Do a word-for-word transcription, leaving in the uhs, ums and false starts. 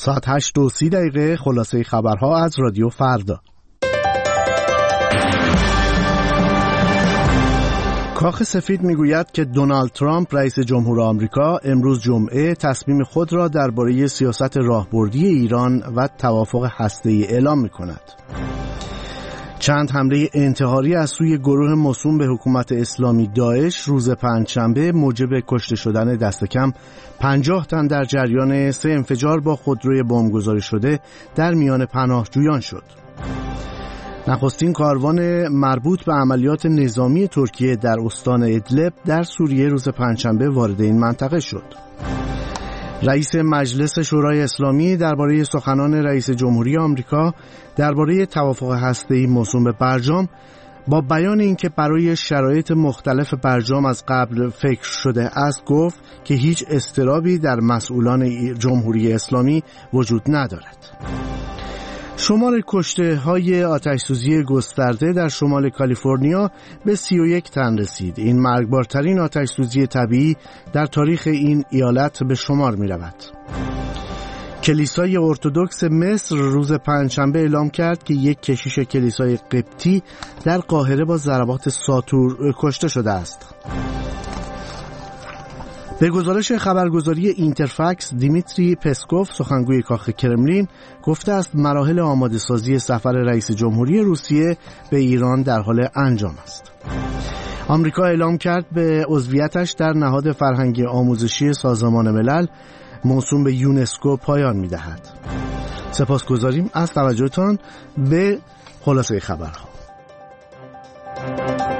ساعت هشت و سی دقیقه. خلاصه خبرها از رادیو فردا. کاخ سفید میگوید که دونالد ترامپ رئیس جمهور آمریکا امروز جمعه تصمیم خود را درباره سیاست راهبردی ایران و توافق هسته‌ای اعلام می‌کند. چند حمله انتحاری از سوی گروه موسوم به حکومت اسلامی داعش روز پنجشنبه موجب کشته شدن دست کم پنجاه تن در جریان سه انفجار با خودروی بمبگذاری شده در میان پناهجویان شد. نخستین کاروان مربوط به عملیات نظامی ترکیه در استان ادلب در سوریه روز پنجشنبه وارد این منطقه شد. رئیس مجلس شورای اسلامی درباره سخنان رئیس جمهوری آمریکا درباره توافق هسته‌ای موسوم به برجام با بیان اینکه برای شرایط مختلف برجام از قبل فکر شده است گفت که هیچ اضطرابی در مسئولان جمهوری اسلامی وجود ندارد. شمار کشته های آتش‌سوزی گسترده در شمال کالیفرنیا به سی و یک تن رسید. این مرگبارترین آتش‌سوزی طبیعی در تاریخ این ایالت به شمار می رود. کلیسای ارتدوکس مصر روز پنجشنبه اعلام کرد که یک کشیش کلیسای قبطی در قاهره با ضربات ساطور کشته شده است. به گزارش خبرگزاری اینترفکس، دیمیتری پسکوف سخنگوی کاخ کرملین گفته است مراحل آماده سازی سفر رئیس جمهوری روسیه به ایران در حال انجام است. آمریکا اعلام کرد به عضویتش در نهاد فرهنگی آموزشی سازمان ملل موسوم به یونسکو پایان می‌دهد. سپاسگزاریم از توجهتان به خلاصه خبرها.